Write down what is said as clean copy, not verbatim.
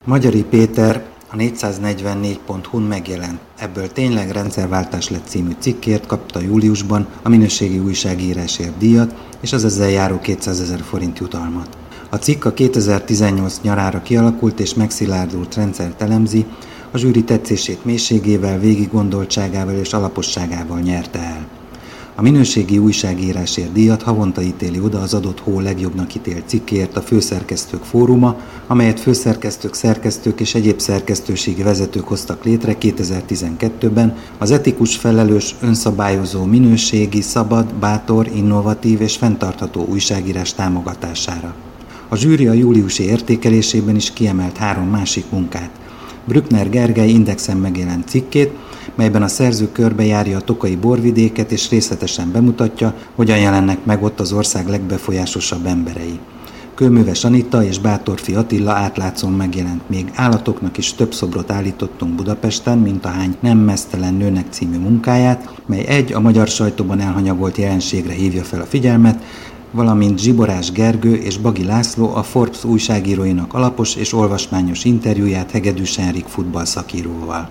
Magyari Péter a 444.hu-n megjelent. Ebből tényleg rendszerváltás lett című cikkért kapta júliusban a minőségi újságírásért díjat és az ezzel járó 200 000 forint jutalmat. A cikk a 2018 nyarára kialakult és megszilárdult rendszert elemzi, a zsűri tetszését mélységével, végiggondoltságával és alaposságával nyerte el. A minőségi újságírásért díjat havonta ítéli oda az adott hó legjobbnak ítélt cikkéért a Főszerkesztők Fóruma, amelyet főszerkesztők, szerkesztők és egyéb szerkesztőségi vezetők hoztak létre 2012-ben az etikus, felelős, önszabályozó, minőségi, szabad, bátor, innovatív és fenntartható újságírás támogatására. A zsűri a júliusi értékelésében is kiemelt 3 másik munkát. Brückner Gergely Indexen megjelent cikkét, melyben a szerző körbejárja a tokaji borvidéket és részletesen bemutatja, hogyan jelennek meg ott az ország legbefolyásosabb emberei. Kőműves Anita és Bátorfi Attila átlátszón megjelent. Még állatoknak is több szobrot állítottunk Budapesten, mint ahány Nem meztelen nőnek című munkáját, mely a magyar sajtóban elhanyagolt jelenségre hívja fel a figyelmet, valamint Zsiborás Gergő és Bagi László a Forbes újságíróinak alapos és olvasmányos interjúját Hegedűs Henrik futballszakíróval.